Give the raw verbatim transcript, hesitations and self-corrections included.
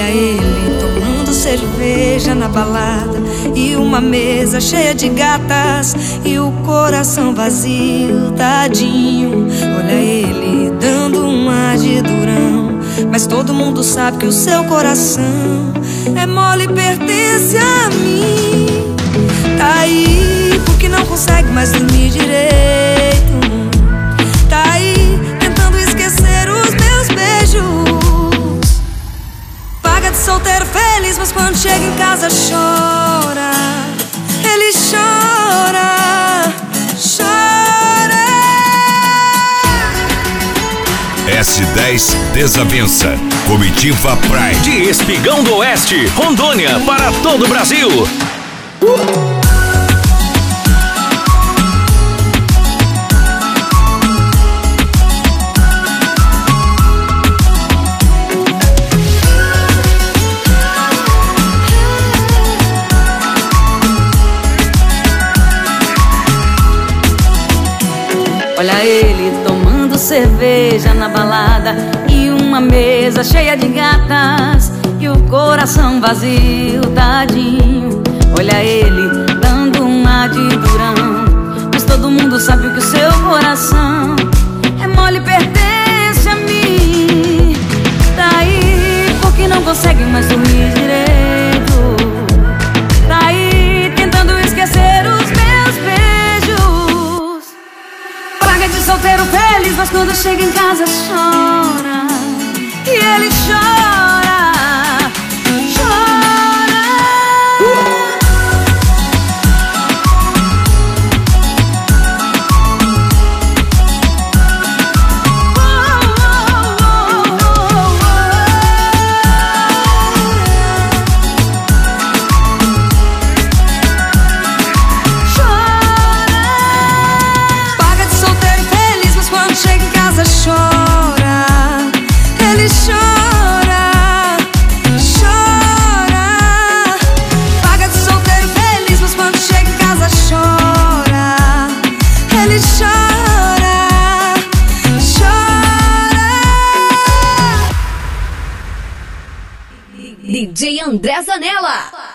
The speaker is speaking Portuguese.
Olha ele tomando cerveja na balada e uma mesa cheia de gatas e o coração vazio, tadinho. Olha ele dando um ar de durão, mas todo mundo sabe que o seu coração é mole e pertence a mim. Tá aí porque não consegue mais dormir direito. Tá aí tentando esquecer os meus beijos. Paga de solteiro feliz, mas quando chega em casa chora. Ele chora, chora. S dez Desavença. Comitiva Prime. De Espigão do Oeste, Rondônia, para todo o Brasil. Uh! Olha ele tomando cerveja na balada e uma mesa cheia de gatas e o coração vazio, tadinho. Olha ele dando um ar de durão, mas todo mundo sabe que o seu coração é mole e pertence a mim. Tá aí porque não consegue mais dormir direito. Tá aí tentando esquecer os meus beijos. Paga de solteiro feliz, mas quando chega em casa chora. E ele chora, chora. Paga de solteiro feliz, mas quando chega em casa chora. Ele chora, chora. Paga de solteiro feliz, mas quando chega em casa chora. Ele chora, chora. D J André Zanella.